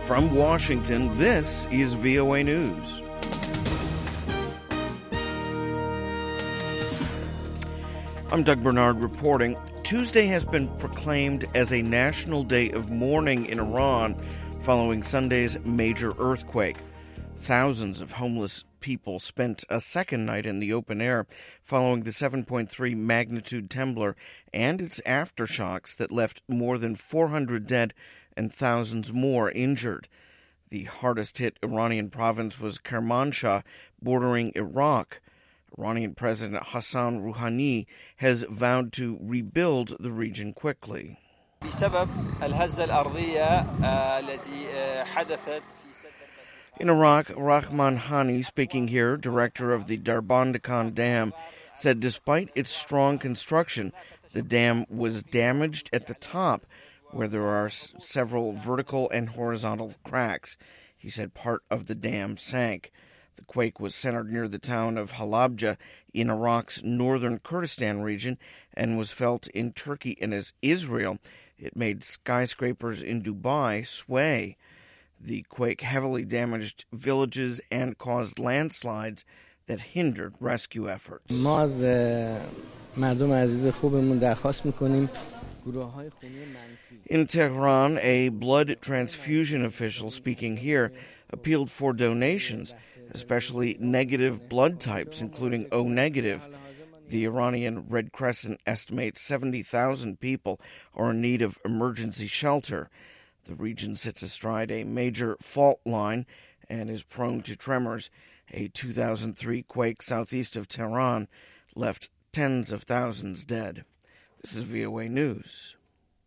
From Washington, this is VOA News. I'm Doug Bernard reporting. Tuesday has been proclaimed as a national day of mourning in Iran following Sunday's major earthquake. Thousands of homeless people spent a second night in the open air following the 7.3 magnitude tremor and its aftershocks that left more than 400 dead and thousands more injured. The hardest-hit Iranian province was Kermanshah, bordering Iraq. Iranian President Hassan Rouhani has vowed to rebuild the region quickly. In Iraq, Rahman Hani, speaking here, director of the Darband Dam, said despite its strong construction, the dam was damaged at the top, where there are several vertical and horizontal cracks. He said part of the dam sank. The quake was centered near the town of Halabja in Iraq's northern Kurdistan region and was felt in Turkey and Israel. It made skyscrapers in Dubai sway. The quake heavily damaged villages and caused landslides that hindered rescue efforts. In Tehran, a blood transfusion official speaking here appealed for donations, especially negative blood types, including O negative. The Iranian Red Crescent estimates 70,000 people are in need of emergency shelter. The region sits astride a major fault line and is prone to tremors. A 2003 quake southeast of Tehran left tens of thousands dead. This is VOA News.